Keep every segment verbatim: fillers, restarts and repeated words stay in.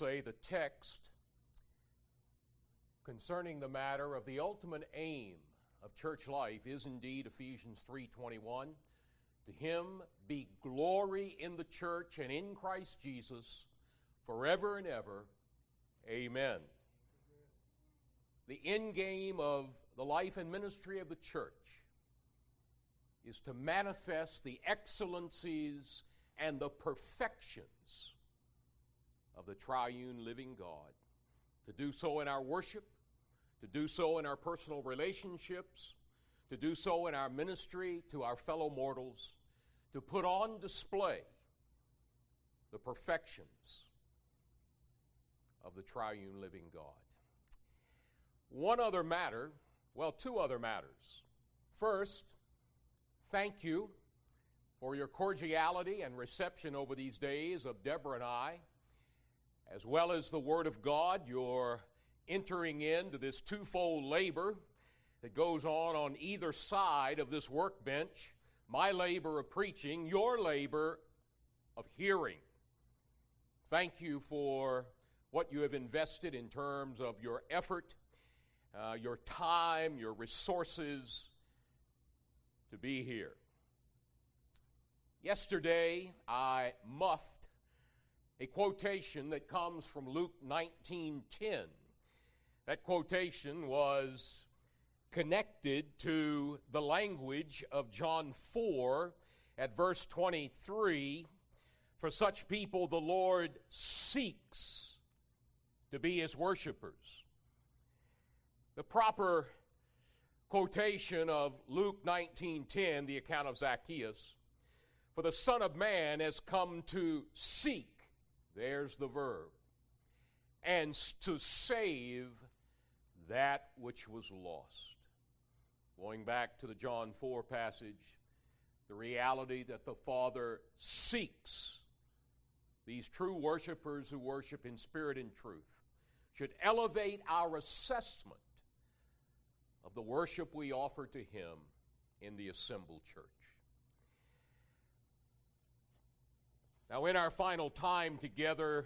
say the text concerning the matter of the ultimate aim of church life is indeed Ephesians three twenty-one. To him be glory in the church and in Christ Jesus forever and ever. Amen. The end game of the life and ministry of the church is to manifest the excellencies and the perfections of the triune living God. To do so in our worship, to do so in our personal relationships, to do so in our ministry to our fellow mortals, to put on display the perfections of the triune living God. One other matter, well, two other matters. First, thank you for your cordiality and reception over these days of Deborah and I, as well as the Word of God. You're entering into this twofold labor that goes on on either side of this workbench. My labor of preaching, your labor of hearing. Thank you for what you have invested in terms of your effort, uh, your time, your resources to be here. Yesterday, I muffed a quotation that comes from Luke nineteen ten. That quotation was connected to the language of John four at verse twenty-three. For such people the Lord seeks to be his worshipers. The proper quotation of Luke nineteen ten, the account of Zacchaeus, for the Son of Man has come to seek, there's the verb, and to save that which was lost. Going back to the John four passage, the reality that the Father seeks these true worshipers who worship in spirit and truth should elevate our assessment of the worship we offer to him in the assembled church. Now, in our final time together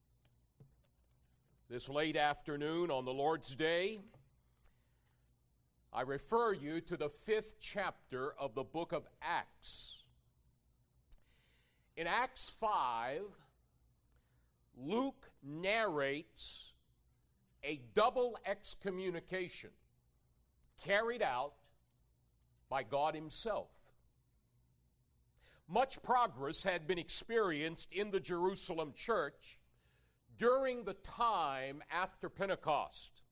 this late afternoon on the Lord's Day, I refer you to the fifth chapter of the book of Acts. In Acts five, Luke narrates a double excommunication carried out by God himself. Much progress had been experienced in the Jerusalem church during the time after Pentecost.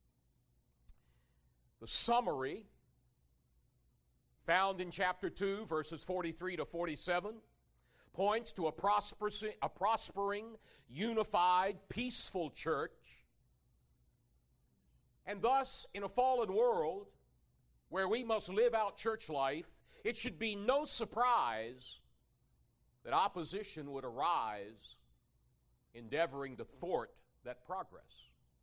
The summary, found in chapter two, verses forty-three to forty-seven, points to a prospering, a prospering, unified, peaceful church. And thus, in a fallen world where we must live out church life, it should be no surprise that opposition would arise, endeavoring to thwart that progress.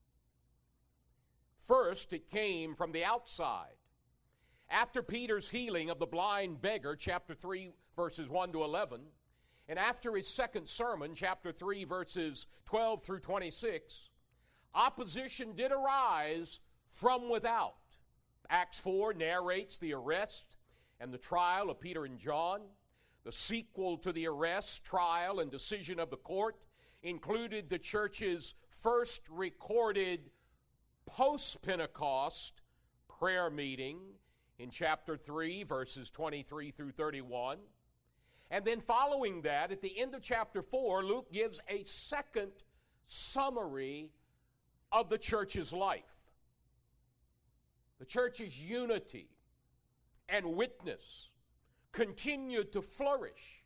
First, it came from the outside. After Peter's healing of the blind beggar, chapter three, verses one to eleven, and after his second sermon, chapter three, verses twelve through twenty-six, opposition did arise from without. Acts four narrates the arrest and the trial of Peter and John. The sequel to the arrest, trial, and decision of the court included the church's first recorded post-Pentecost prayer meeting in chapter three, verses twenty-three through thirty-one. And then following that, at the end of chapter four, Luke gives a second summary of the church's life. The church's unity and witness continued to flourish.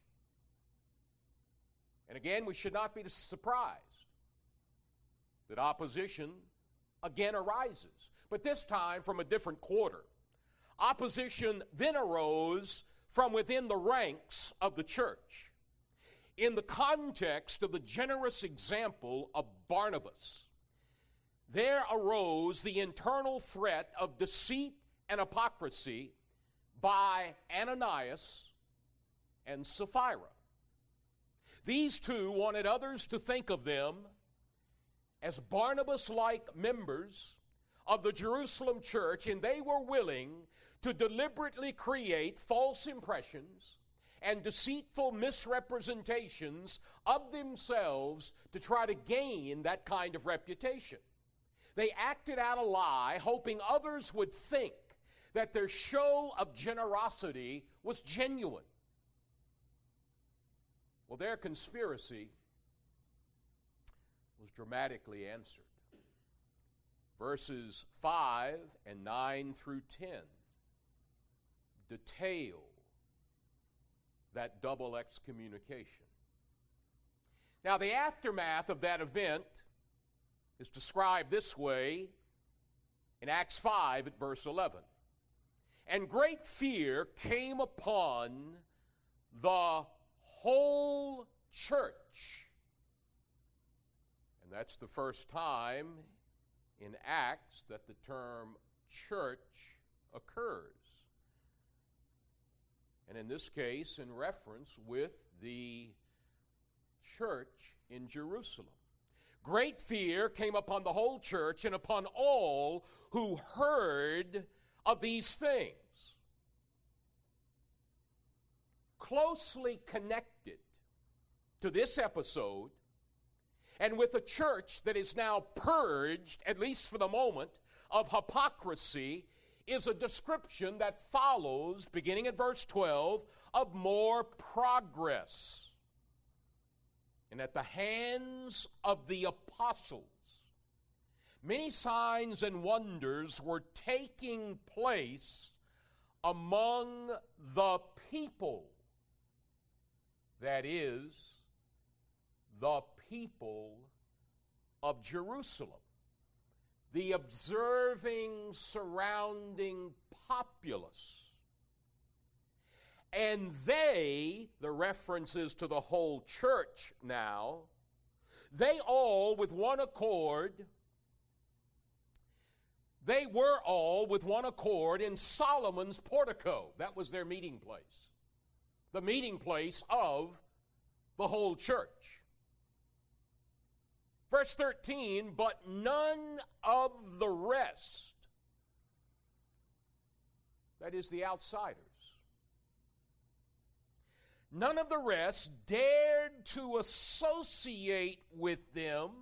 And again, we should not be surprised that opposition again arises, but this time from a different quarter. Opposition then arose from within the ranks of the church in the context of the generous example of Barnabas. There arose the internal threat of deceit and hypocrisy by Ananias and Sapphira. These two wanted others to think of them as Barnabas-like members of the Jerusalem church, and they were willing to deliberately create false impressions and deceitful misrepresentations of themselves to try to gain that kind of reputation. They acted out a lie, hoping others would think that their show of generosity was genuine. Well, their conspiracy was dramatically answered. Verses five and nine through ten detail that double excommunication. Now, the aftermath of that event is described this way in Acts five at verse eleven. And great fear came upon the whole church. And that's the first time in Acts that the term church occurs. And in this case, in reference with the church in Jerusalem. Great fear came upon the whole church and upon all who heard of these things. Closely connected to this episode, and with a church that is now purged, at least for the moment, of hypocrisy, is a description that follows, beginning at verse twelve, of more progress. And at the hands of the apostles, many signs and wonders were taking place among the people. That is, the people of Jerusalem. The observing, surrounding populace. And they, the references to the whole church now, they all with one accord, they were all with one accord in Solomon's portico. That was their meeting place. The meeting place of the whole church. Verse thirteen, but none of the rest, that is the outsiders, none of the rest dared to associate with them,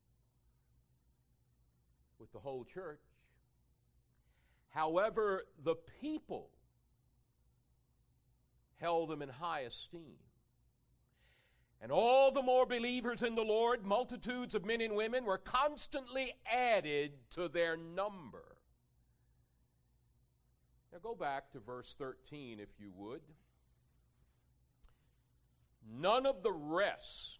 with the whole church. However, the people held them in high esteem. And all the more believers in the Lord, multitudes of men and women, were constantly added to their number. Now go back to verse thirteen, if you would. None of the rest.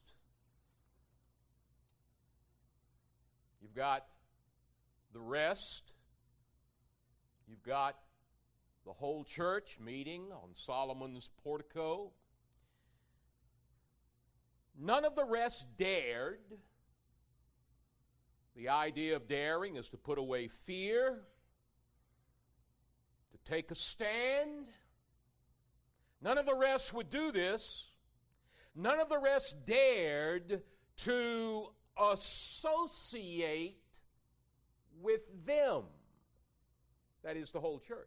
You've got the rest. You've got the whole church meeting on Solomon's portico. None of the rest dared. The idea of daring is to put away fear, to take a stand. None of the rest would do this. None of the rest dared to associate with them. That is the whole church.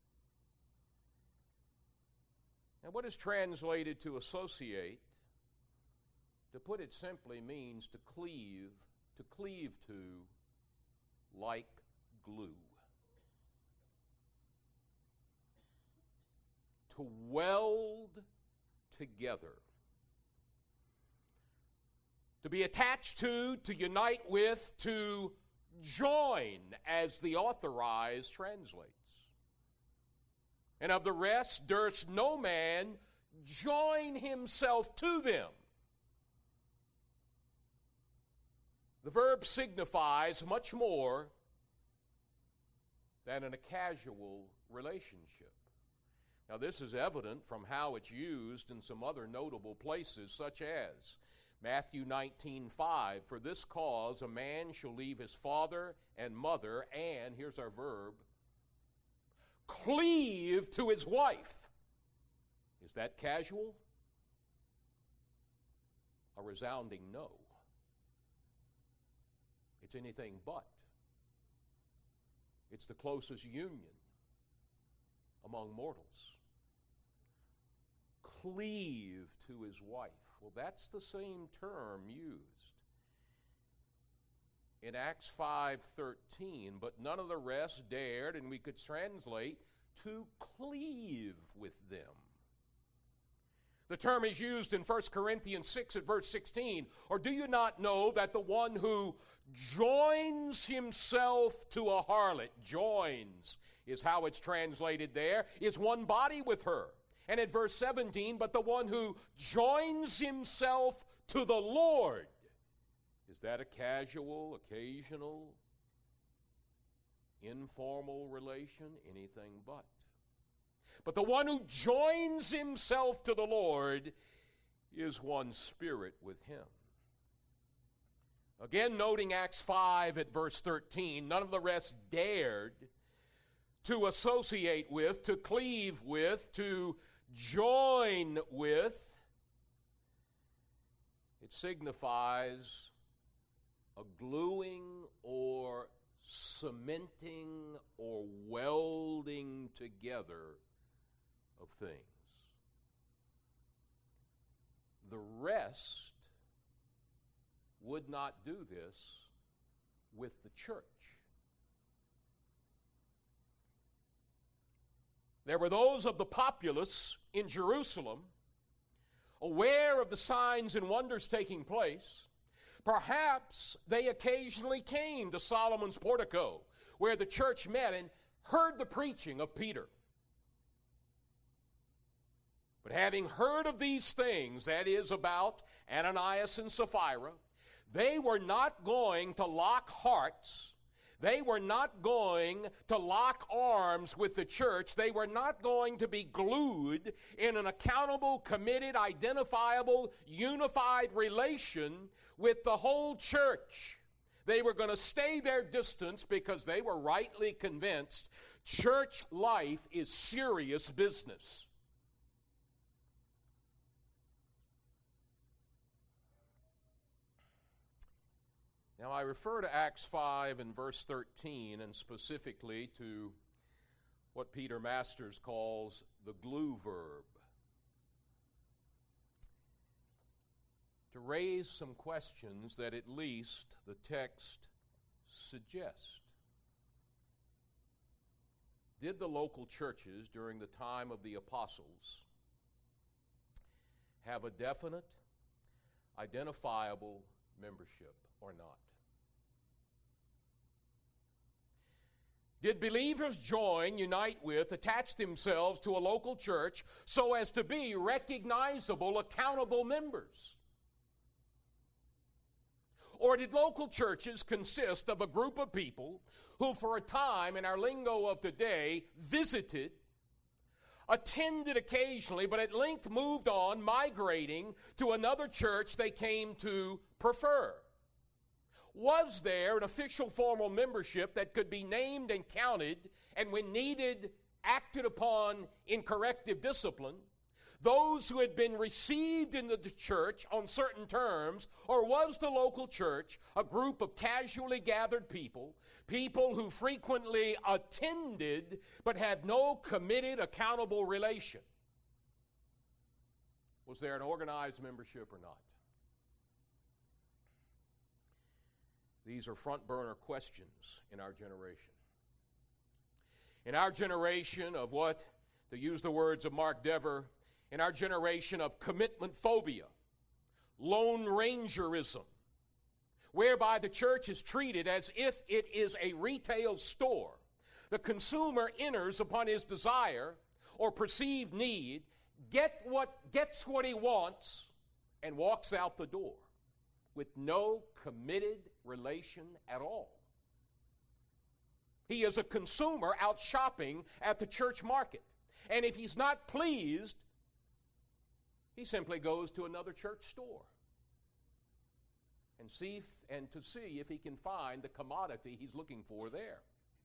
Now, what is translated to associate, to put it simply, means to cleave, to cleave to like glue. To weld together. To be attached to, to unite with, to join, as the Authorized translates. And of the rest durst no man join himself to them. The verb signifies much more than in a casual relationship. Now, this is evident from how it's used in some other notable places, such as Matthew nineteen five, for this cause a man shall leave his father and mother, and, here's our verb, cleave to his wife. Is that casual? A resounding no. It's anything but. It's the closest union among mortals. Cleave to his wife. Well, that's the same term used in Acts five thirteen, but none of the rest dared, and we could translate, to cleave with them. The term is used in First Corinthians six at verse sixteen. Or do you not know that the one who joins himself to a harlot, joins is how it's translated there, is one body with her. And at verse seventeen, but the one who joins himself to the Lord. Is that a casual, occasional, informal relation? Anything but. But the one who joins himself to the Lord is one spirit with him. Again, noting Acts five at verse thirteen, none of the rest dared to associate with, to cleave with, to join with. It signifies a gluing or cementing or welding together of things. The rest would not do this with the church. There were those of the populace in Jerusalem, aware of the signs and wonders taking place. Perhaps they occasionally came to Solomon's portico, where the church met, and heard the preaching of Peter. But having heard of these things, that is about Ananias and Sapphira, they were not going to lock hearts. They were not going to lock arms with the church. They were not going to be glued in an accountable, committed, identifiable, unified relation with the whole church. They were going to stay their distance because they were rightly convinced church life is serious business. Now, I refer to Acts five and verse thirteen, and specifically to what Peter Masters calls the glue verb, to raise some questions that at least the text suggests. Did the local churches during the time of the apostles have a definite, identifiable membership or not? Did believers join, unite with, attach themselves to a local church so as to be recognizable, accountable members? Or did local churches consist of a group of people who for a time, in our lingo of today, visited, attended occasionally, but at length moved on, migrating to another church they came to prefer? Was there an official formal membership that could be named and counted, and when needed, acted upon in corrective discipline? Those who had been received into the church on certain terms, or was the local church a group of casually gathered people, people who frequently attended but had no committed, accountable relation? Was there an organized membership or not? These are front burner questions in our generation. In our generation of what, to use the words of Mark Dever, in our generation of commitment phobia, lone rangerism, whereby the church is treated as if it is a retail store. The consumer enters upon his desire or perceived need, get what, gets what he wants, and walks out the door with no committed relation at all. He is a consumer out shopping at the church market. And if he's not pleased, he simply goes to another church store and see if, and to see if he can find the commodity he's looking for there.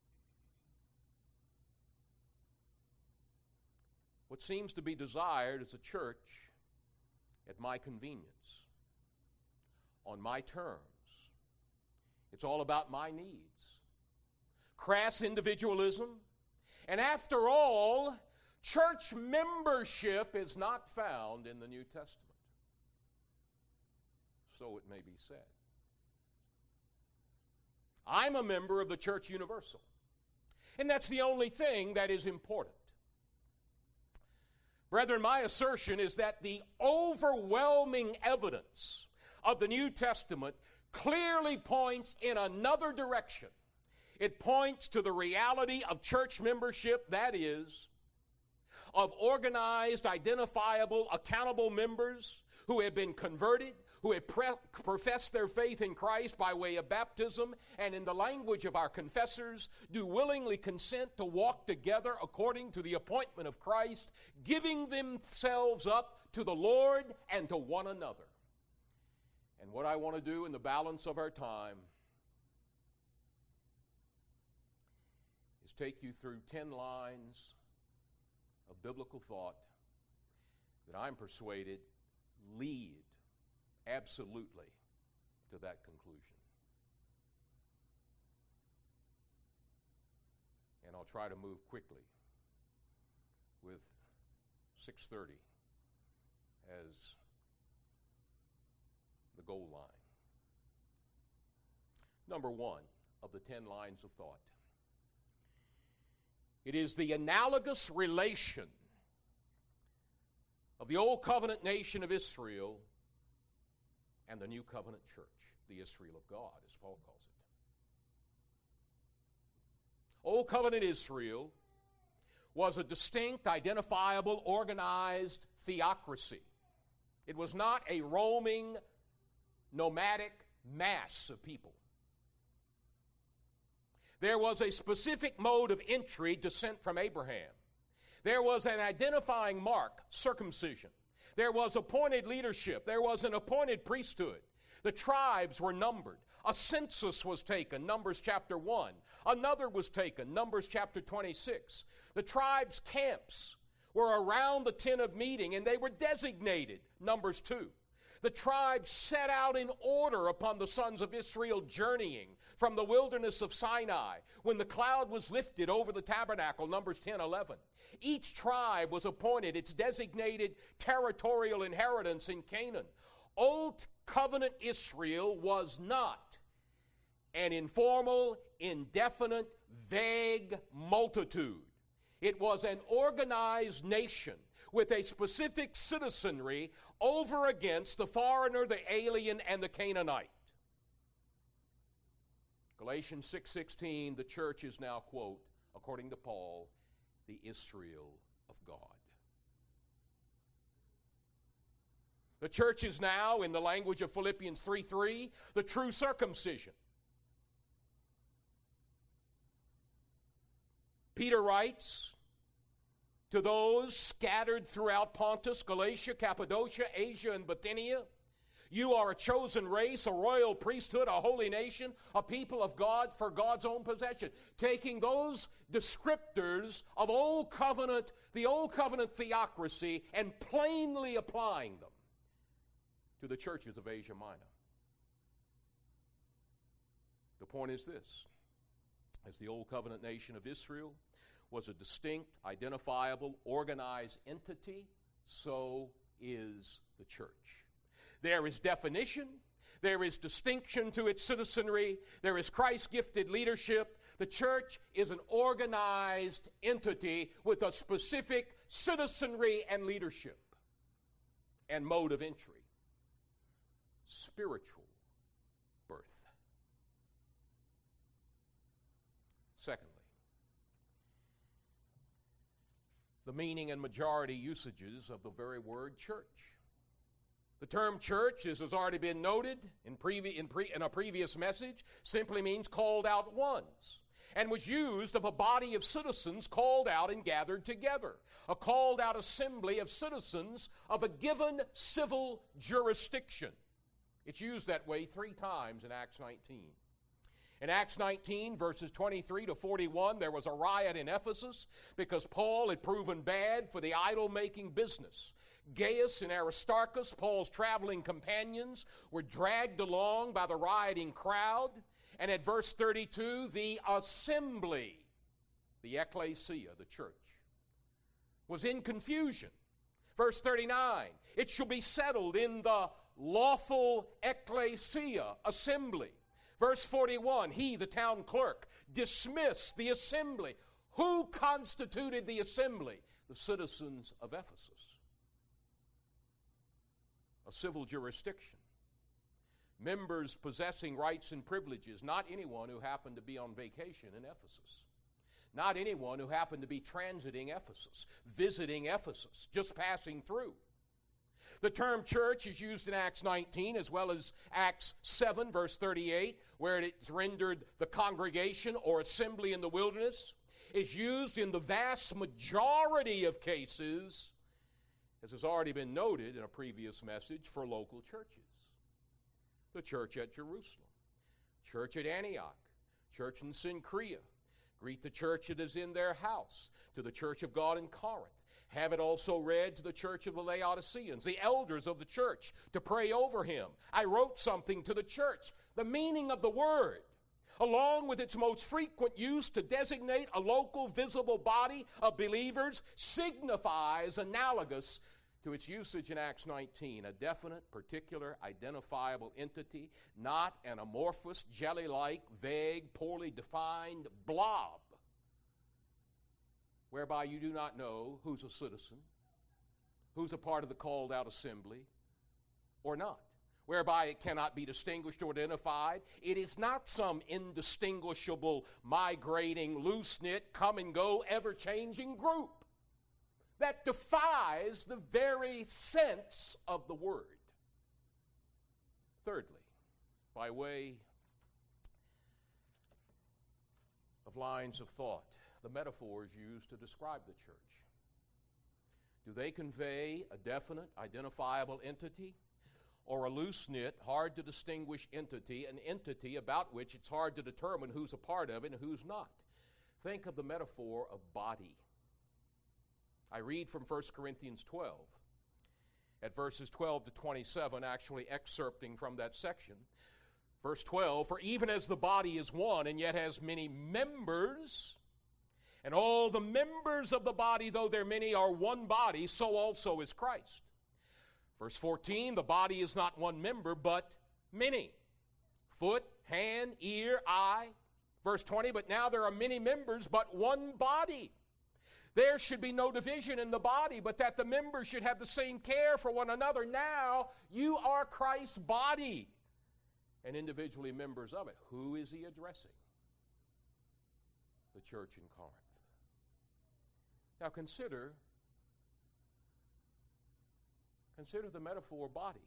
What seems to be desired is a church at my convenience, on my terms. It's It's all about my needs. Crass individualism. And after all, church membership is not found in the New Testament. So it may be said. I'm a member of the Church Universal. And that's the only thing that is important. Brethren, my assertion is that the overwhelming evidence of the New Testament clearly points in another direction. It points to the reality of church membership, that is, of organized, identifiable, accountable members who have been converted, who have pre- professed their faith in Christ by way of baptism, and in the language of our confessors, do willingly consent to walk together according to the appointment of Christ, giving themselves up to the Lord and to one another. And what I want to do in the balance of our time is take you through ten lines of biblical thought that I'm persuaded lead absolutely to that conclusion. And I'll try to move quickly with six thirty as the goal line. Number one of the ten lines of thought. It is the analogous relation of the Old Covenant nation of Israel and the New Covenant church, the Israel of God, as Paul calls it. Old Covenant Israel was a distinct, identifiable, organized theocracy. It was not a roaming, nomadic mass of people. There was a specific mode of entry, descent from Abraham. There was an identifying mark, circumcision. There was appointed leadership. There was an appointed priesthood. The tribes were numbered. A census was taken, Numbers chapter one. Another was taken, Numbers chapter twenty-six. The tribes' camps were around the tent of meeting, and they were designated, Numbers two. The tribes set out in order upon the sons of Israel journeying from the wilderness of Sinai when the cloud was lifted over the tabernacle, Numbers ten eleven. Each tribe was appointed its designated territorial inheritance in Canaan. Old Covenant Israel was not an informal, indefinite, vague multitude. It was an organized nation with a specific citizenry over against the foreigner, the alien, and the Canaanite. Galatians six sixteen, the church is now, quote, according to Paul, the Israel of God. The church is now, in the language of Philippians three three, the true circumcision. Peter writes to those scattered throughout Pontus, Galatia, Cappadocia, Asia, and Bithynia, you are a chosen race, a royal priesthood, a holy nation, a people of God for God's own possession. Taking those descriptors of Old Covenant, the Old Covenant theocracy, and plainly applying them to the churches of Asia Minor. The point is this: as the Old Covenant nation of Israel was a distinct, identifiable, organized entity, so is the church. There is definition, there is distinction to its citizenry, there is Christ-gifted leadership. The church is an organized entity with a specific citizenry and leadership and mode of entry. Spiritual birth. Secondly, the meaning and majority usages of the very word church. The term church, as has already been noted in, previ- in, pre- in a previous message, simply means called out ones, and was used of a body of citizens called out and gathered together, a called out assembly of citizens of a given civil jurisdiction. It's used that way three times in Acts nineteen. In Acts nineteen, verses twenty-three to forty-one, there was a riot in Ephesus because Paul had proven bad for the idol-making business. Gaius and Aristarchus, Paul's traveling companions, were dragged along by the rioting crowd, And at verse thirty-two, the assembly, the ecclesia, the church, was in confusion. Verse thirty-nine, it shall be settled in the lawful ecclesia, assembly. Verse forty-one, he, the town clerk, dismissed the assembly. Who constituted the assembly? The citizens of Ephesus. A civil jurisdiction. Members possessing rights and privileges, not anyone who happened to be on vacation in Ephesus. Not anyone who happened to be transiting Ephesus, visiting Ephesus, just passing through. The term church is used in Acts nineteen as well as Acts seven, verse thirty-eight, where it's rendered the congregation or assembly in the wilderness. Is used in the vast majority of cases, as has already been noted in a previous message, for local churches. The church at Jerusalem, church at Antioch, church in Cenchrea. Greet the church that is in their house. To the church of God in Corinth. Have it also read to the church of the Laodiceans, the elders of the church, to pray over him. I wrote something to the church. The meaning of the word, along with its most frequent use to designate a local visible body of believers, signifies analogous to its usage in Acts nineteen, a definite, particular, identifiable entity, not an amorphous, jelly-like, vague, poorly defined blob, whereby you do not know who's a citizen, who's a part of the called-out assembly, or not, whereby it cannot be distinguished or identified. It is not some indistinguishable, migrating, loose-knit, come-and-go, ever-changing group that defies the very sense of the word. Thirdly, by way of lines of thought, the metaphors used to describe the church. Do they convey a definite, identifiable entity, or a loose-knit, hard-to-distinguish entity, an entity about which it's hard to determine who's a part of it and who's not? Think of the metaphor of body. I read from First Corinthians twelve, at verses twelve to twenty-seven, actually excerpting from that section. Verse twelve, for even as the body is one and yet has many members, and all the members of the body, though they're many, are one body, so also is Christ. Verse fourteen, the body is not one member, but many. Foot, hand, ear, eye. Verse twenty, but now there are many members, but one body. There should be no division in the body, but that the members should have the same care for one another. Now you are Christ's body and individually members of it. Who is he addressing? The church in Corinth. Now consider, consider the metaphor body.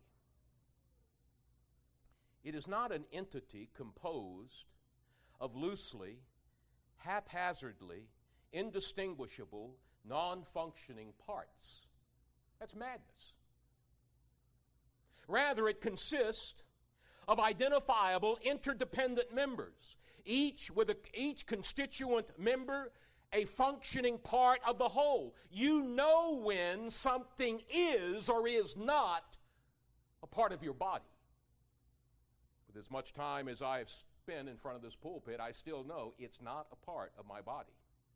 It is not an entity composed of loosely, haphazardly, indistinguishable, non-functioning parts. That's madness. Rather, it consists of identifiable, interdependent members, each with a, each constituent member a functioning part of the whole. You know when something is or is not a part of your body. With as much time as I have spent in front of this pulpit, I still know it's not a part of my body.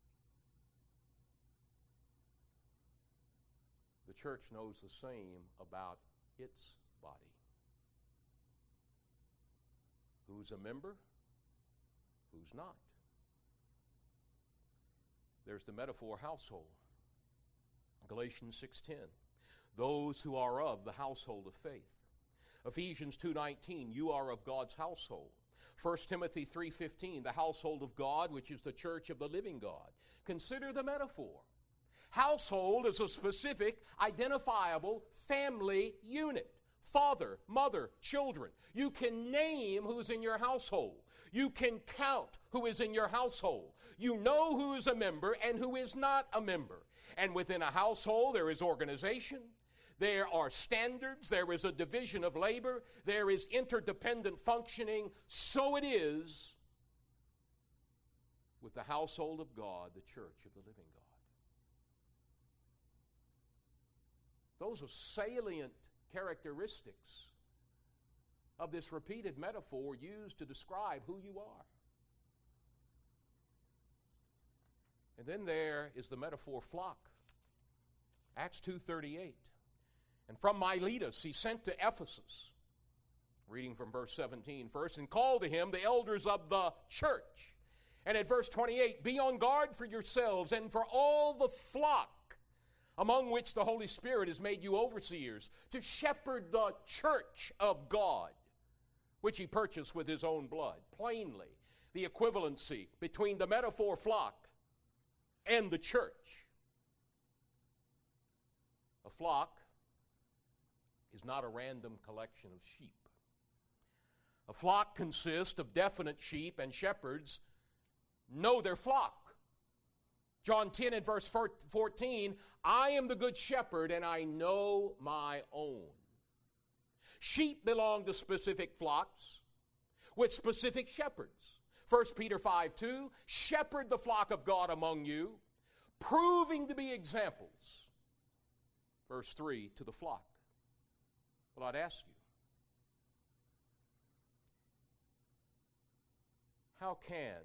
The church knows the same about its body. Who's a member? Who's not? There's the metaphor household. Galatians six ten. Those who are of the household of faith. Ephesians two nineteen. You are of God's household. First Timothy three fifteen. The household of God, which is the church of the living God. Consider the metaphor. Household is a specific, identifiable family unit. Father, mother, children. You can name who's in your household. You can count who is in your household. You know who is a member and who is not a member. And within a household, there is organization. There are standards. There is a division of labor. There is interdependent functioning. So it is with the household of God, the church of the living God. Those are salient characteristics of this repeated metaphor used to describe who you are. And then there is the metaphor flock. Acts two thirty-eight. And from Miletus he sent to Ephesus, reading from verse seventeen first, and called to him the elders of the church. And at verse twenty-eight, be on guard for yourselves and for all the flock among which the Holy Spirit has made you overseers, to shepherd the church of God, which he purchased with his own blood. Plainly, the equivalency between the metaphor flock and the church. A flock is not a random collection of sheep. A flock consists of definite sheep, and shepherds know their flock. John ten and verse fourteen, I am the good shepherd, and I know my own. Sheep belong to specific flocks with specific shepherds. First Peter five two, shepherd the flock of God among you, proving to be examples. Verse three, to the flock. Well, I'd ask you, how can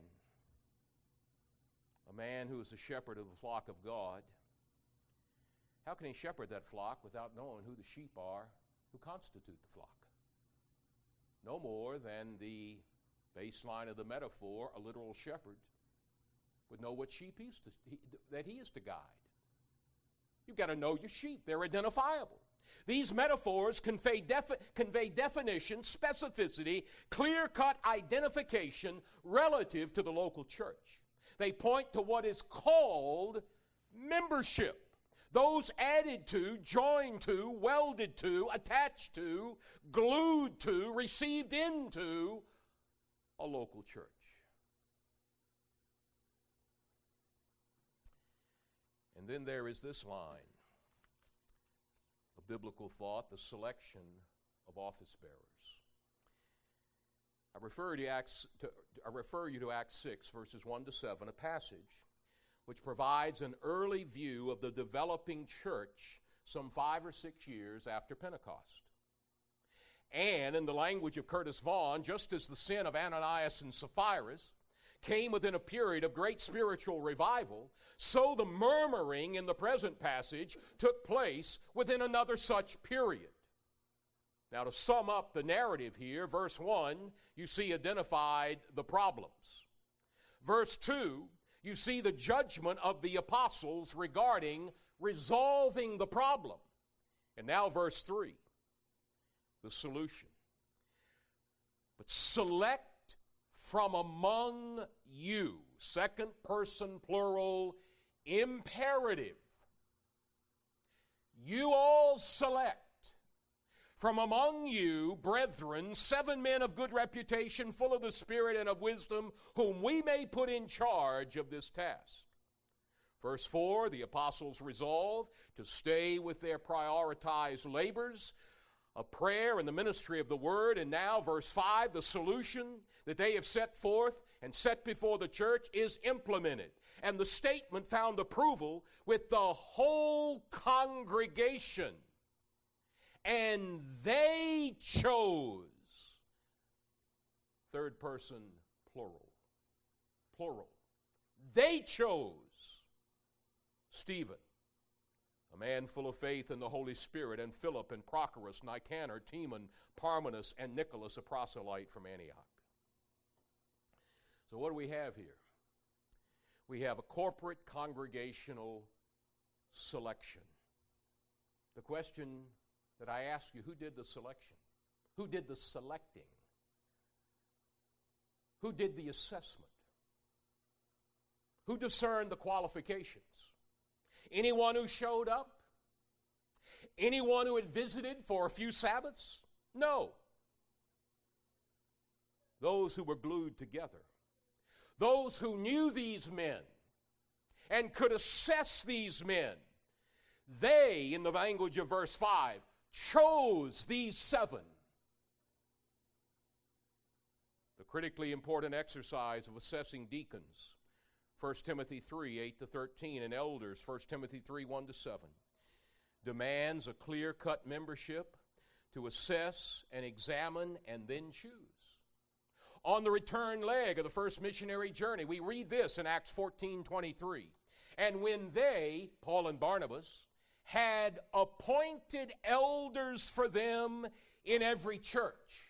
a man who is a shepherd of the flock of God, how can he shepherd that flock without knowing who the sheep are who constitute the flock? No more than the baseline of the metaphor, a literal shepherd would know what sheep he's to, he, that he is to guide. You've got to know your sheep. They're identifiable. These metaphors convey, defi- convey definition, specificity, clear-cut identification relative to the local church. They point to what is called membership. Those added to, joined to, welded to, attached to, glued to, received into a local church. And then there is this line of biblical thought, the selection of office bearers. I refer, to Acts, to, I refer you to Acts six, verses one to seven, a passage which provides an early view of the developing church some five or six years after Pentecost. And in the language of Curtis Vaughan, just as the sin of Ananias and Sapphira came within a period of great spiritual revival, so the murmuring in the present passage took place within another such period. Now, to sum up the narrative here, verse one, you see identified the problems. Verse two, you see the judgment of the apostles regarding resolving the problem. And now verse three, the solution. But select from among you, second person plural, imperative. You all select from among you, brethren, seven men of good reputation, full of the Spirit and of wisdom, whom we may put in charge of this task. Verse four, the apostles resolve to stay with their prioritized labors of prayer and the ministry of the word. And now, verse five, the solution that they have set forth and set before the church is implemented. And the statement found approval with the whole congregation. And they chose, third person plural, plural. They chose Stephen, a man full of faith in the Holy Spirit, and Philip and Prochorus, Nicanor, Timon, Parmenas, and Nicholas, a proselyte from Antioch. So what do we have here? We have a corporate congregational selection. The question that I ask you, who did the selection? Who did the selecting? Who did the assessment? Who discerned the qualifications? Anyone who showed up? Anyone who had visited for a few Sabbaths? No. Those who were glued together. Those who knew these men and could assess these men. They, in the language of verse five, chose these seven. The critically important exercise of assessing deacons, First Timothy three, eight to thirteen, and elders, First Timothy three, one to seven, demands a clear-cut membership, to assess and examine and then choose. On the return leg of the first missionary journey, we read this in Acts fourteen twenty-three. And when they, Paul and Barnabas, had appointed elders for them in every church.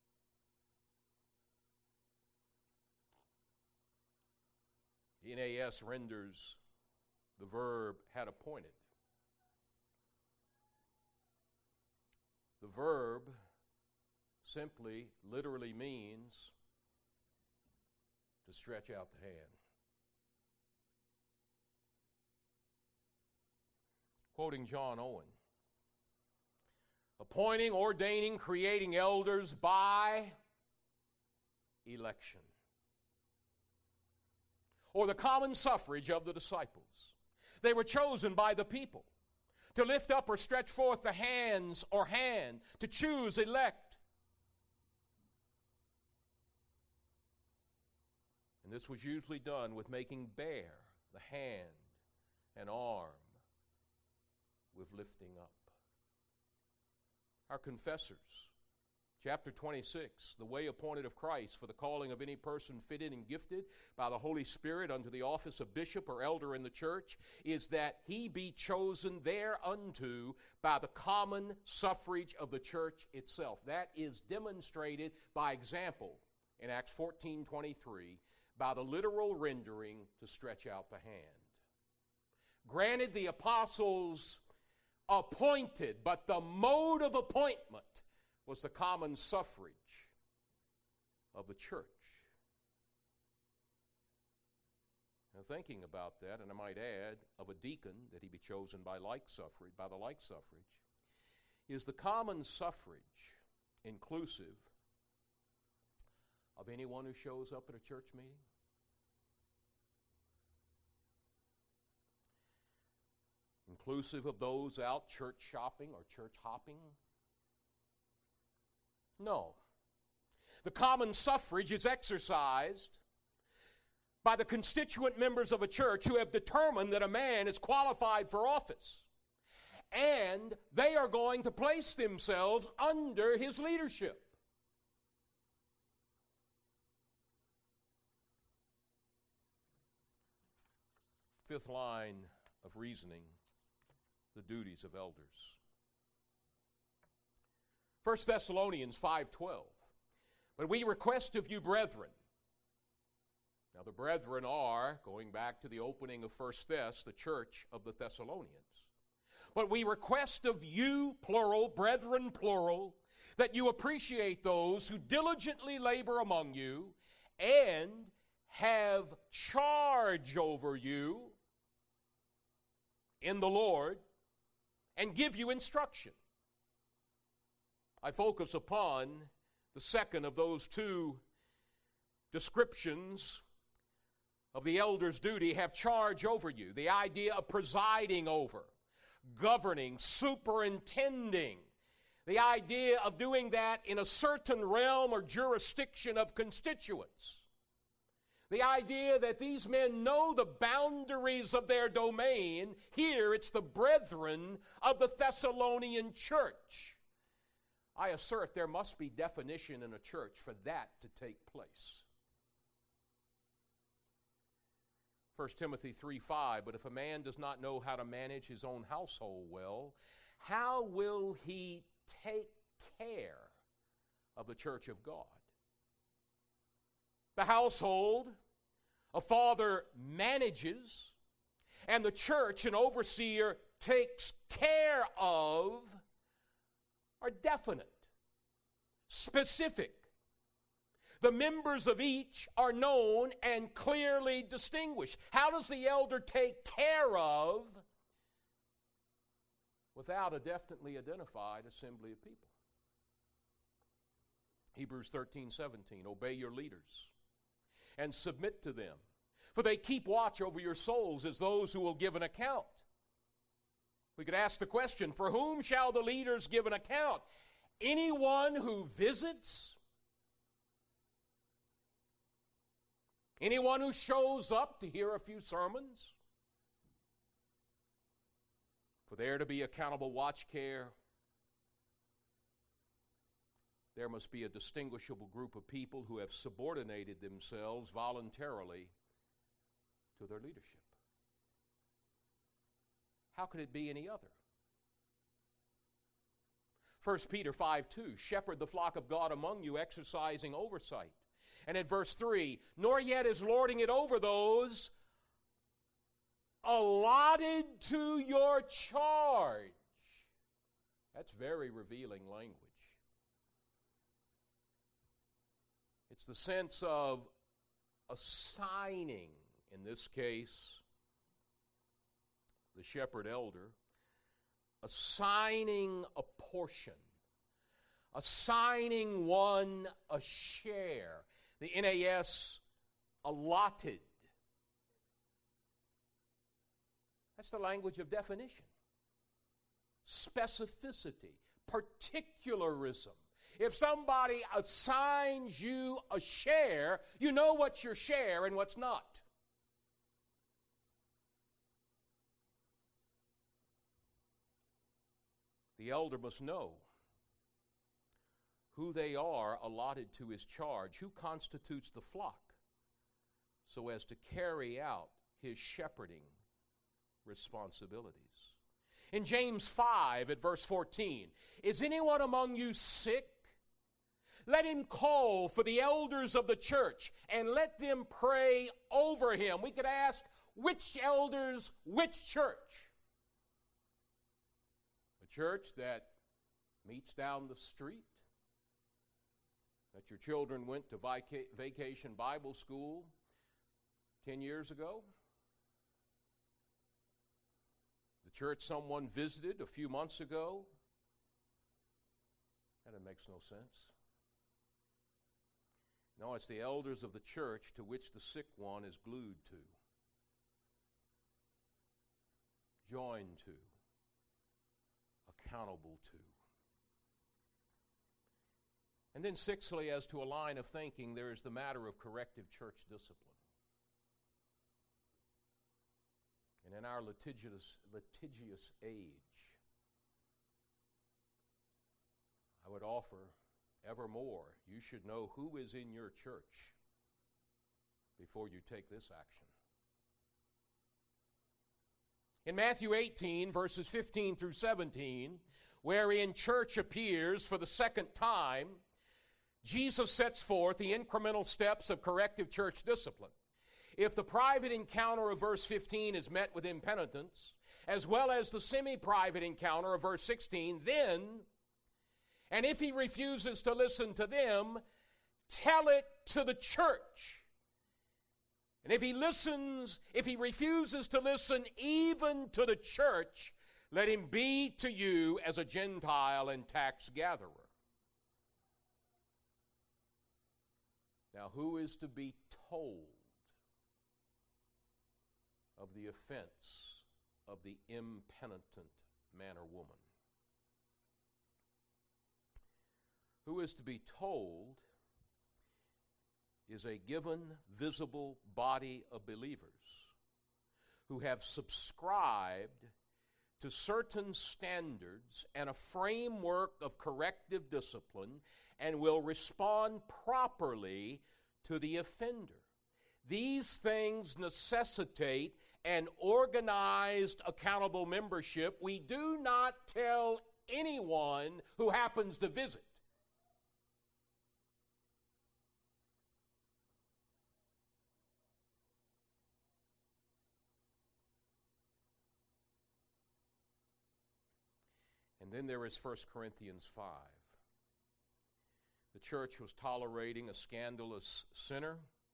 The N A S renders the verb had appointed. The verb simply, literally means to stretch out the hand. Quoting John Owen, appointing, ordaining, creating elders by election, or the common suffrage of the disciples. They were chosen by the people to lift up or stretch forth the hands or hand, to choose, elect. And this was usually done with making bare the hand and arm with lifting up. Our confessors, chapter twenty-six, the way appointed of Christ for the calling of any person fitted and gifted by the Holy Spirit unto the office of bishop or elder in the church, is that he be chosen thereunto by the common suffrage of the church itself. That is demonstrated by example in Acts fourteen twenty-three by the literal rendering to stretch out the hand. Granted, the apostles appointed, but the mode of appointment was the common suffrage of the church. Now, thinking about that, and I might add, of a deacon, that he be chosen by like suffrage, by the like suffrage, is the common suffrage inclusive of anyone who shows up at a church meeting? Inclusive of those out church shopping or church hopping? No. The common suffrage is exercised by the constituent members of a church who have determined that a man is qualified for office. And they are going to place themselves under his leadership. Fifth line of reasoning, the duties of elders. First Thessalonians five twelve. But we request of you, brethren. Now the brethren are, going back to the opening of First Thess, the church of the Thessalonians. But we request of you, plural, brethren, plural, that you appreciate those who diligently labor among you and have charge over you in the Lord and give you instruction. I focus upon the second of those two descriptions of the elder's duty, have charge over you. The idea of presiding over, governing, superintending. The idea of doing that in a certain realm or jurisdiction of constituents. The idea that these men know the boundaries of their domain. Here it's the brethren of the Thessalonian church. I assert there must be definition in a church for that to take place. First Timothy three five, but if a man does not know how to manage his own household well, how will he take care of the church of God? The household, a father manages, and the church, an overseer, takes care of, are definite, specific. The members of each are known and clearly distinguished. How does the elder take care of without a definitely identified assembly of people? Hebrews thirteen seventeen, obey your leaders and submit to them, for they keep watch over your souls as those who will give an account. We could ask the question, for whom shall the leaders give an account? Anyone who visits? Anyone who shows up to hear a few sermons? For there to be accountable watch care, there must be a distinguishable group of people who have subordinated themselves voluntarily to their leadership. How could it be any other? First Peter five two, shepherd the flock of God among you, exercising oversight. And at verse three, nor yet is lording it over those allotted to your charge. That's very revealing language. It's the sense of assigning, in this case, the shepherd elder, assigning a portion, assigning one a share. The N A S, allotted. That's the language of definition. Specificity, particularism. If somebody assigns you a share, you know what's your share and what's not. The elder must know who they are allotted to his charge, who constitutes the flock, so as to carry out his shepherding responsibilities. In James five at verse fourteen, is anyone among you sick? Let him call for the elders of the church and let them pray over him. We could ask, which elders, which church? A church that meets down the street, that your children went to vaca- vacation Bible school ten years ago? The church someone visited a few months ago? That makes no sense. No, it's the elders of the church to which the sick one is glued to, joined to, accountable to. And then sixthly, as to a line of thinking, there is the matter of corrective church discipline. And in our litigious, litigious age, I would offer evermore, you should know who is in your church before you take this action. In Matthew eighteen, verses fifteen through seventeen, wherein church appears for the second time, Jesus sets forth the incremental steps of corrective church discipline. If the private encounter of verse fifteen is met with impenitence, as well as the semi-private encounter of verse sixteen, then, and if he refuses to listen to them, tell it to the church. And if he listens, if he refuses to listen even to the church, let him be to you as a Gentile and tax gatherer. Now, who is to be told of the offense of the impenitent man or woman? Who is to be told is a given, visible body of believers who have subscribed to certain standards and a framework of corrective discipline and will respond properly to the offender. These things necessitate an organized, accountable membership. We do not tell anyone who happens to visit. And then there is First Corinthians five. The church was tolerating a scandalous sinner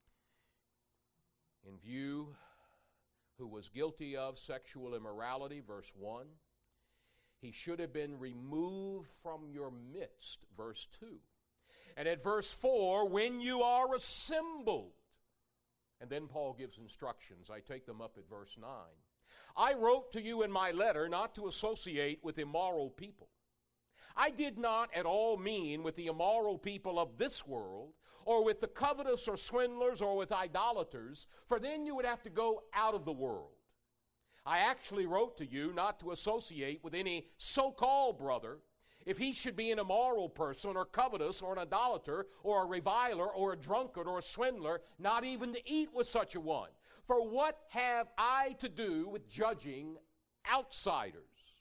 in view who was guilty of sexual immorality, verse one. He should have been removed from your midst, verse two. And at verse four, when you are assembled, and then Paul gives instructions. I take them up at verse nine. I wrote to you in my letter not to associate with immoral people. I did not at all mean with the immoral people of this world, or with the covetous or swindlers, or with idolaters, for then you would have to go out of the world. I actually wrote to you not to associate with any so-called brother if he should be an immoral person or covetous or an idolater or a reviler or a drunkard or a swindler, not even to eat with such a one. For what have I to do with judging outsiders?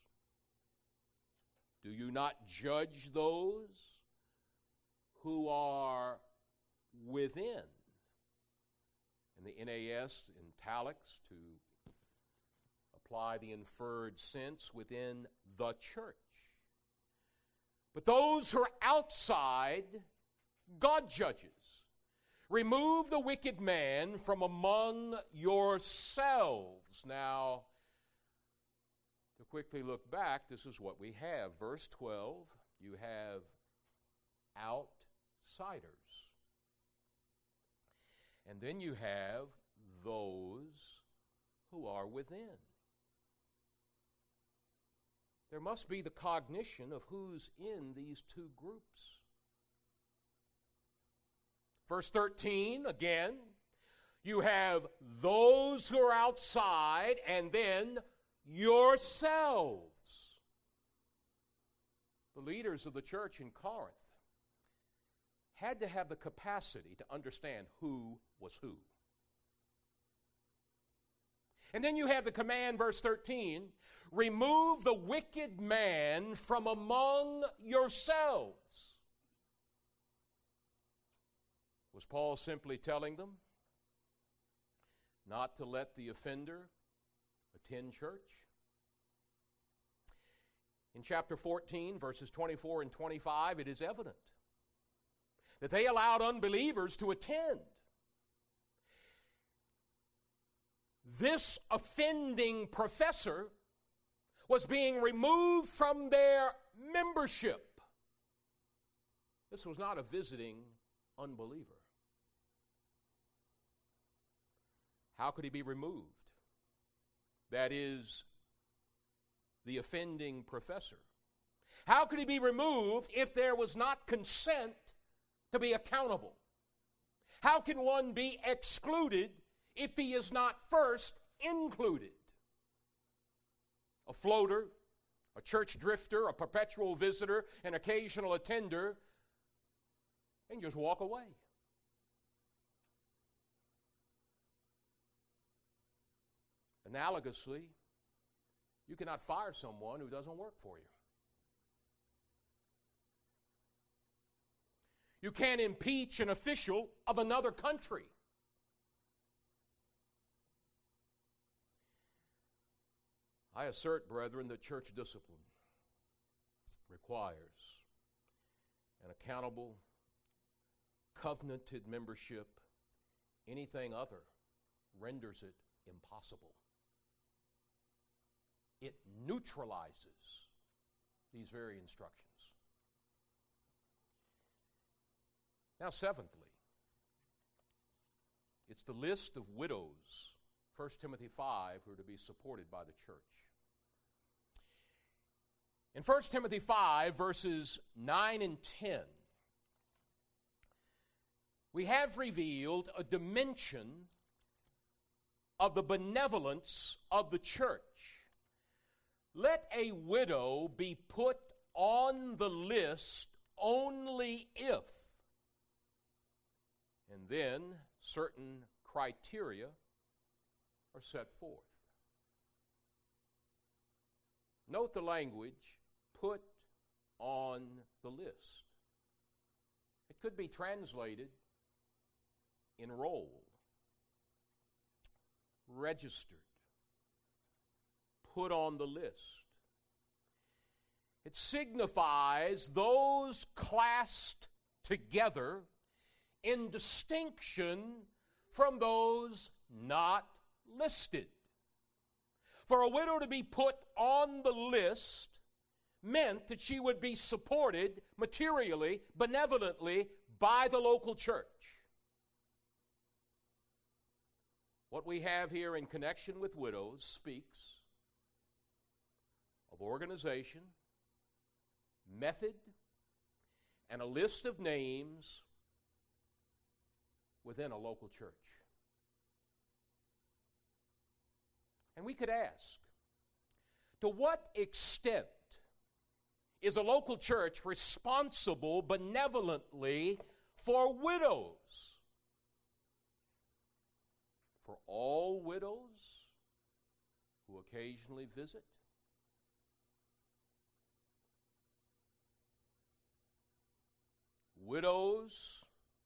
Do you not judge those who are within? And the N A S in italics to apply the inferred sense, within the church. But those who are outside, God judges. Remove the wicked man from among yourselves. Now, to quickly look back, this is what we have. Verse twelve, you have outsiders. And then you have those who are within. There must be the cognition of who's in these two groups. Verse thirteen, again, you have those who are outside, and then yourselves. The leaders of the church in Corinth had to have the capacity to understand who was who. And then you have the command, verse thirteen, remove the wicked man from among yourselves. Was Paul simply telling them not to let the offender attend church? In chapter fourteen, verses twenty-four and twenty-five, it is evident that they allowed unbelievers to attend. This offending professor was being removed from their membership. This was not a visiting unbeliever. How could he be removed? That is, the offending professor. How could he be removed if there was not consent to be accountable? How can one be excluded if he is not first included? A floater, a church drifter, a perpetual visitor, an occasional attender, and just walk away. Analogously, you cannot fire someone who doesn't work for you. You can't impeach an official of another country. I assert, brethren, that church discipline requires an accountable, covenanted membership. Anything other renders it impossible. It neutralizes these very instructions. Now, seventhly, it's the list of widows, First Timothy five, who are to be supported by the church. In First Timothy five, verses nine and ten, we have revealed a dimension of the benevolence of the church. Let a widow be put on the list only if, and then certain criteria are set forth. Note the language, put on the list. It could be translated enrolled, registered, put on the list. It signifies those classed together in distinction from those not listed. For a widow to be put on the list meant that she would be supported materially, benevolently by the local church. What we have here in connection with widows speaks of organization, method, and a list of names within a local church. And we could ask, to what extent is a local church responsible benevolently for widows. For all widows who occasionally visit. Widows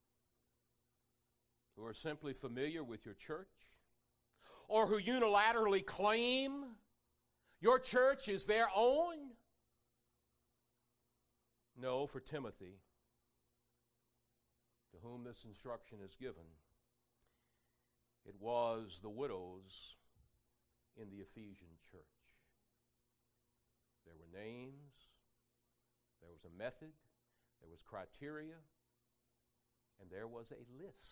who are simply familiar with your church, or who unilaterally claim your church is their own. No, for Timothy, to whom this instruction is given, it was the widows in the Ephesian church. There were names, there was a method, there was criteria, and there was a list.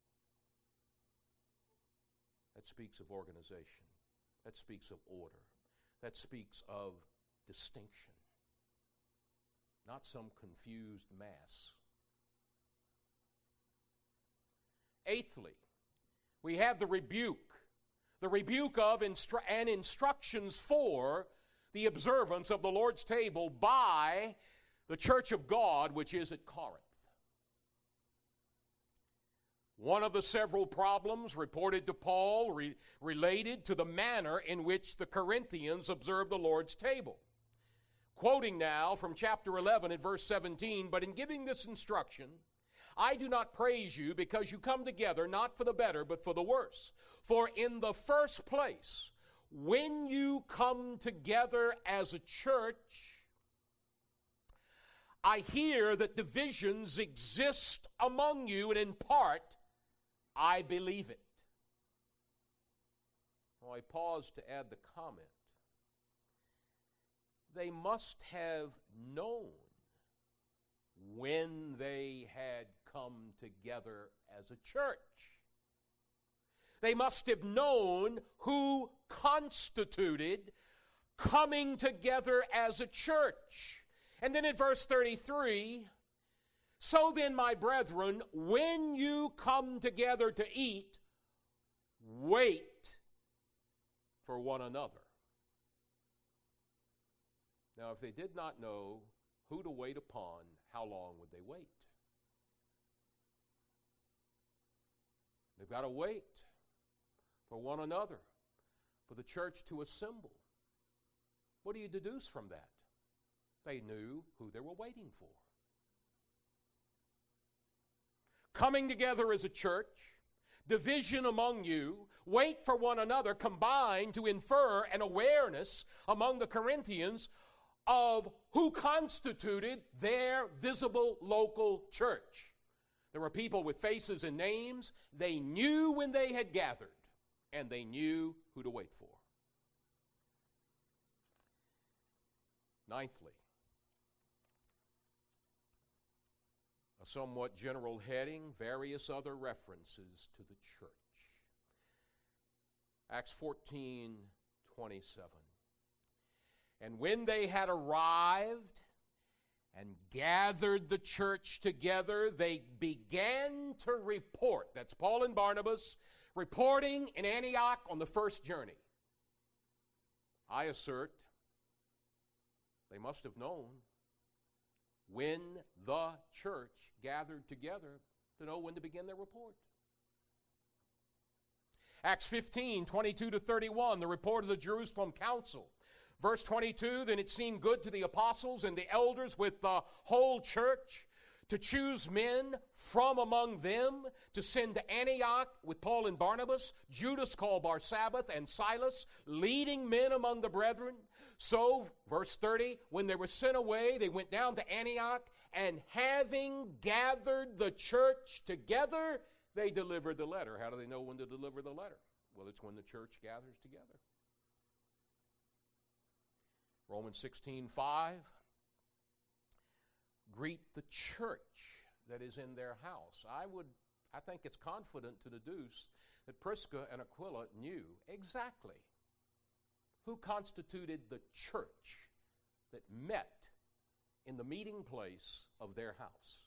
That speaks of organization. That speaks of order. That speaks of distinction. Not some confused mass. Eighthly, we have the rebuke. The rebuke of instru- and instructions for the observance of the Lord's table by the church of God, which is at Corinth. One of the several problems reported to Paul re- related to the manner in which the Corinthians observed the Lord's table. Quoting now from chapter eleven at verse seventeen, "But in giving this instruction, I do not praise you because you come together not for the better but for the worse. For in the first place, when you come together as a church, I hear that divisions exist among you, and in part, I believe it." Well, I pause to add the comment. They must have known when they had come together as a church. They must have known who constituted coming together as a church. And then in verse thirty-three, "So then, my brethren, when you come together to eat, wait for one another." Now, if they did not know who to wait upon, how long would they wait? They've got to wait for one another, for the church to assemble. What do you deduce from that? They knew who they were waiting for. Coming together as a church, division among you, wait for one another, combine to infer an awareness among the Corinthians of who constituted their visible local church. There were people with faces and names. They knew when they had gathered, and they knew who to wait for. Ninthly, a somewhat general heading, various other references to the church. Acts fourteen twenty-seven. "And when they had arrived and gathered the church together, they began to report." That's Paul and Barnabas reporting in Antioch on the first journey. I assert they must have known when the church gathered together to know when to begin their report. Acts fifteen twenty-two to thirty-one, the report of the Jerusalem council. Verse twenty-two, "Then it seemed good to the apostles and the elders with the whole church to choose men from among them to send to Antioch with Paul and Barnabas, Judas called Barsabbath, and Silas, leading men among the brethren. So," verse thirty, "when they were sent away, they went down to Antioch, and having gathered the church together, they delivered the letter." How do they know when to deliver the letter? Well, it's when the church gathers together. Romans sixteen five, "Greet the church that is in their house." I would, I think it's confident to deduce that Prisca and Aquila knew exactly who constituted the church that met in the meeting place of their house.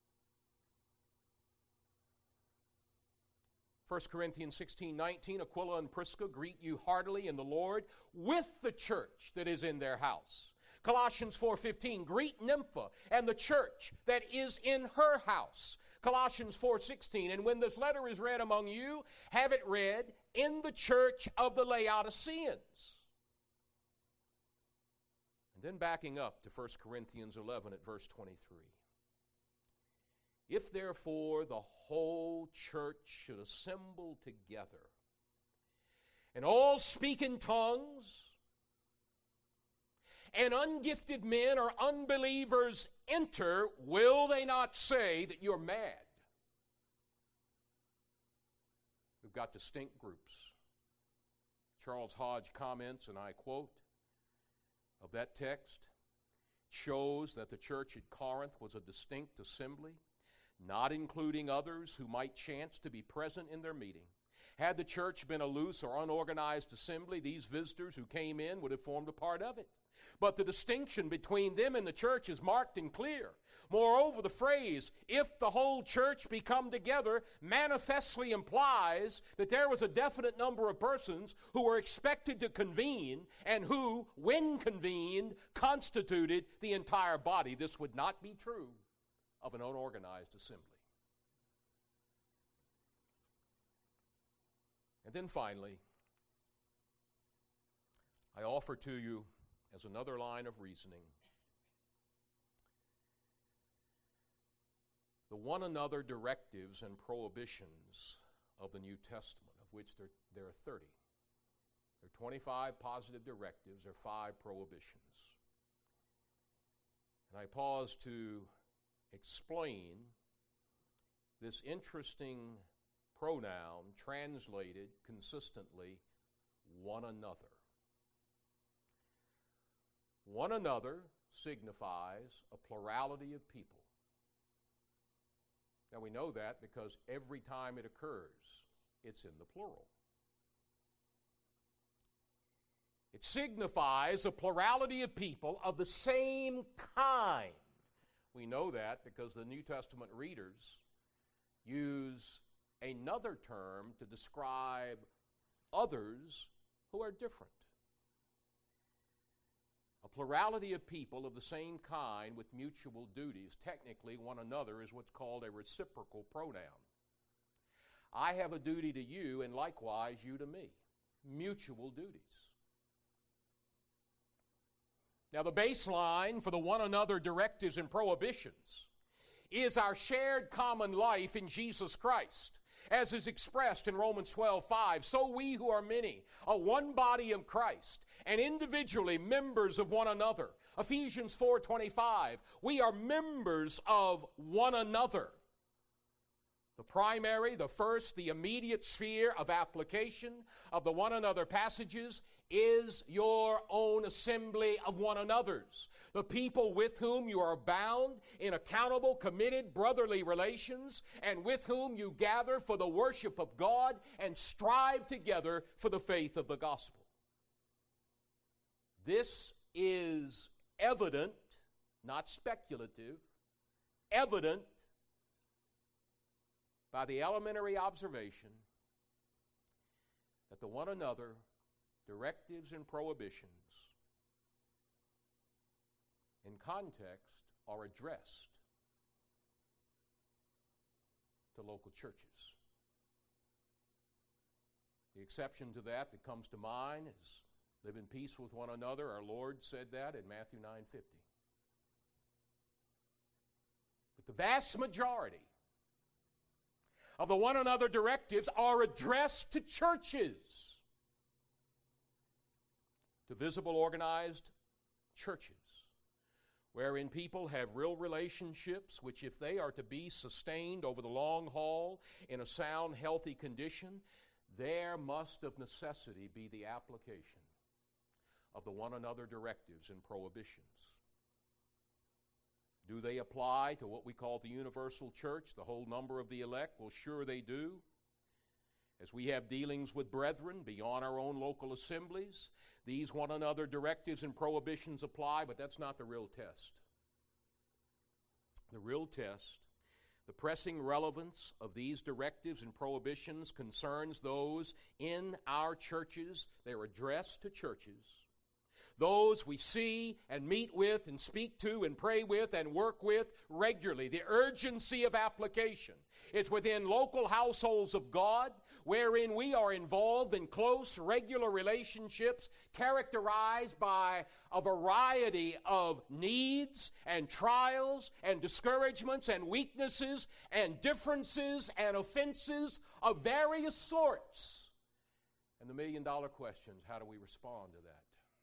First Corinthians sixteen nineteen, "Aquila and Prisca greet you heartily in the Lord with the church that is in their house. Colossians four fifteen, greet Nympha and the church that is in her house. Colossians four sixteen, and when this letter is read among you, have it read in the church of the Laodiceans. And then backing up to First Corinthians eleven at verse twenty-three. If therefore the whole church should assemble together, and all speak in tongues, and ungifted men or unbelievers enter, will they not say that you're mad? We've got distinct groups. Charles Hodge comments, and I quote, of that text, shows that the church at Corinth was a distinct assembly, not including others who might chance to be present in their meeting. Had the church been a loose or unorganized assembly, these visitors who came in would have formed a part of it. But the distinction between them and the church is marked and clear. Moreover, the phrase, if the whole church be come together, manifestly implies that there was a definite number of persons who were expected to convene and who, when convened, constituted the entire body. This would not be true of an unorganized assembly. And then finally, I offer to you as another line of reasoning the one another directives and prohibitions of the New Testament, of which there, there are thirty. There are twenty-five positive directives, there are five prohibitions. And I pause to explain this interesting pronoun translated consistently, one another. One another signifies a plurality of people. Now we know that because every time it occurs, it's in the plural. It signifies a plurality of people of the same kind. We know that because the New Testament readers use another term to describe others who are different. A plurality of people of the same kind with mutual duties. Technically, one another is what's called a reciprocal pronoun. I have a duty to you, and likewise you to me. Mutual duties. Now, the baseline for the one another directives and prohibitions is our shared common life in Jesus Christ, as is expressed in Romans twelve five. So we who are many, a one body of Christ, and individually members of one another. Ephesians four twenty-five. We are members of one another. The primary, the first, the immediate sphere of application of the one another passages is your own assembly of one another's. The people with whom you are bound in accountable, committed, brotherly relations, and with whom you gather for the worship of God and strive together for the faith of the gospel. This is evident, not speculative, evident by the elementary observation that the one another directives and prohibitions in context are addressed to local churches. The exception to that that comes to mind is live in peace with one another. Our Lord said that in Matthew nine fifty. But the vast majority of the one another directives are addressed to churches, to visible organized churches, wherein people have real relationships which, if they are to be sustained over the long haul in a sound, healthy condition, there must of necessity be the application of the one another directives and prohibitions. Do they apply to what we call the universal church, the whole number of the elect? Well, sure they do. As we have dealings with brethren beyond our own local assemblies, these one another directives and prohibitions apply, but that's not the real test. The real test, the pressing relevance of these directives and prohibitions concerns those in our churches. They're addressed to churches those we see and meet with and speak to and pray with and work with regularly. The urgency of application is within local households of God, wherein we are involved in close, regular relationships characterized by a variety of needs and trials and discouragements and weaknesses and differences and offenses of various sorts. And the million-dollar question is, how do we respond to that?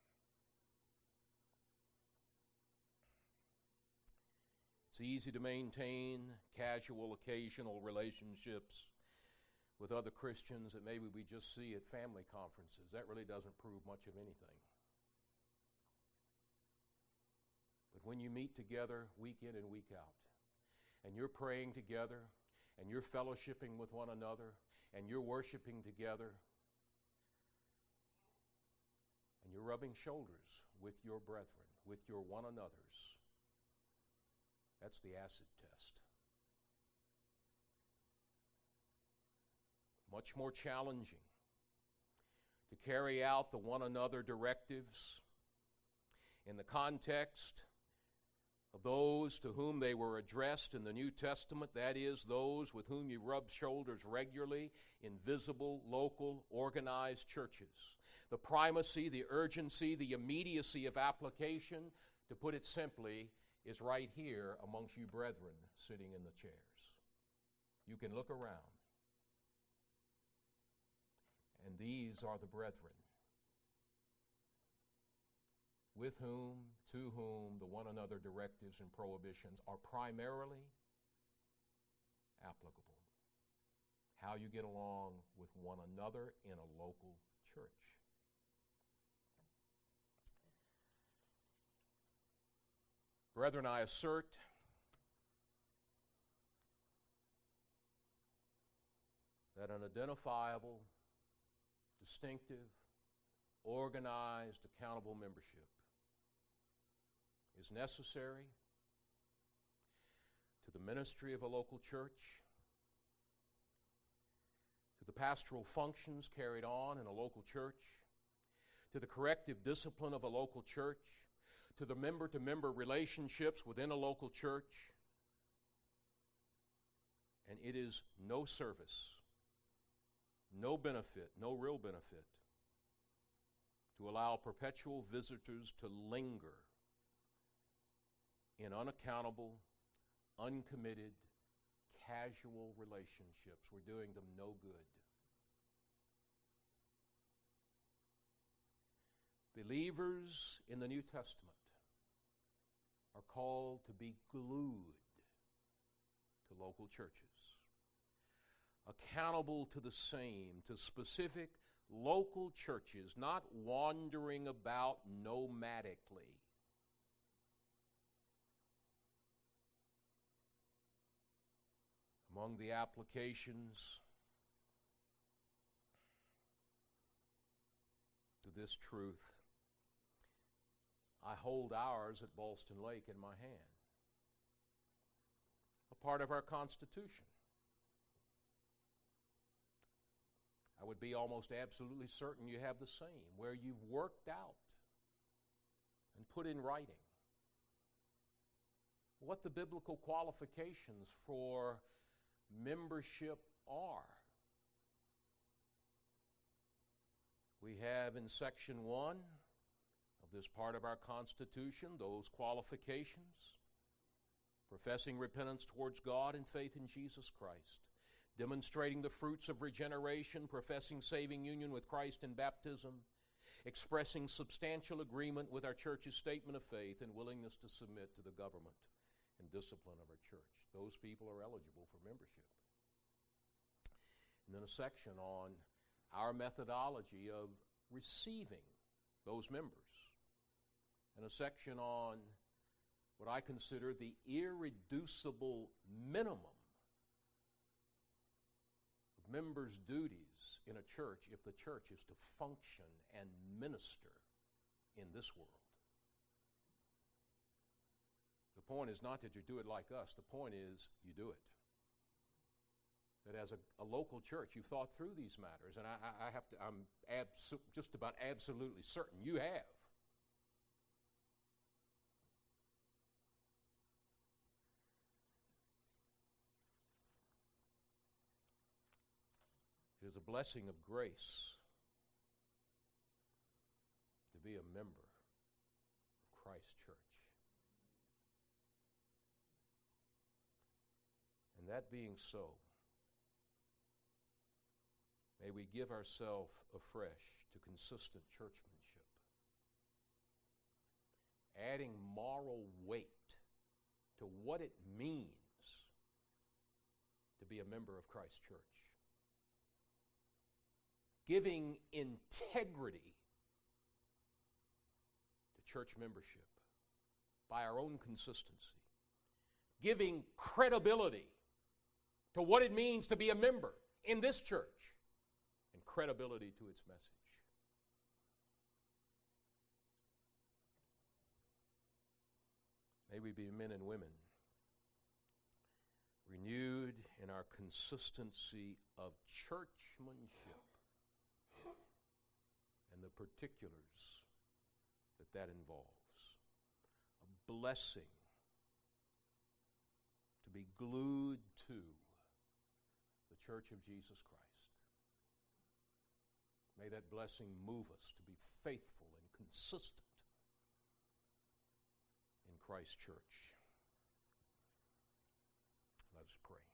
It's easy to maintain casual, occasional relationships with other Christians that maybe we just see at family conferences. That really doesn't prove much of anything. But when you meet together week in and week out, and you're praying together, and you're fellowshipping with one another, and you're worshiping together, and you're rubbing shoulders with your brethren, with your one anothers, that's the acid test. Much more challenging to carry out the one another directives in the context of those to whom they were addressed in the New Testament, that is, those with whom you rub shoulders regularly in visible, local, organized churches. The primacy, the urgency, the immediacy of application, to put it simply, is right here amongst you brethren sitting in the chairs. You can look around, and these are the brethren with whom, to whom the one another directives and prohibitions are primarily applicable. How you get along with one another in a local church. Brethren, I assert that an identifiable, distinctive, organized, accountable membership is necessary to the ministry of a local church, to the pastoral functions carried on in a local church, to the corrective discipline of a local church, to the member-to-member relationships within a local church. And it is no service, no benefit, no real benefit, to allow perpetual visitors to linger in unaccountable, uncommitted, casual relationships. We're doing them no good. Believers in the New Testament are called to be glued to local churches, accountable to the same, to specific local churches, not wandering about nomadically. Among the applications to this truth, I hold ours at Ballston Lake in my hand, a part of our Constitution. I would be almost absolutely certain you have the same, where you've worked out and put in writing what the biblical qualifications for membership are. We have in section one of this part of our Constitution those qualifications: professing repentance towards God and faith in Jesus Christ, demonstrating the fruits of regeneration, professing saving union with Christ in baptism, expressing substantial agreement with our church's statement of faith, and willingness to submit to the government and discipline of our church. Those people are eligible for membership. And then a section on our methodology of receiving those members, and a section on what I consider the irreducible minimum of members' duties in a church if the church is to function and minister in this world. The point is not that you do it like us. The point is you do it. That as a, a local church, you've thought through these matters, and I, I have to, I'm abso- just about absolutely certain you have. It is a blessing of grace to be a member of Christ's church. And that being so, may we give ourselves afresh to consistent churchmanship, adding moral weight to what it means to be a member of Christ's church, giving integrity to church membership by our own consistency, giving credibility to what it means to be a member in this church, and credibility to its message. May we be men and women renewed in our consistency of churchmanship and the particulars that that involves. A blessing to be glued to the Church of Jesus Christ. May that blessing move us to be faithful and consistent in Christ's church. Let us pray.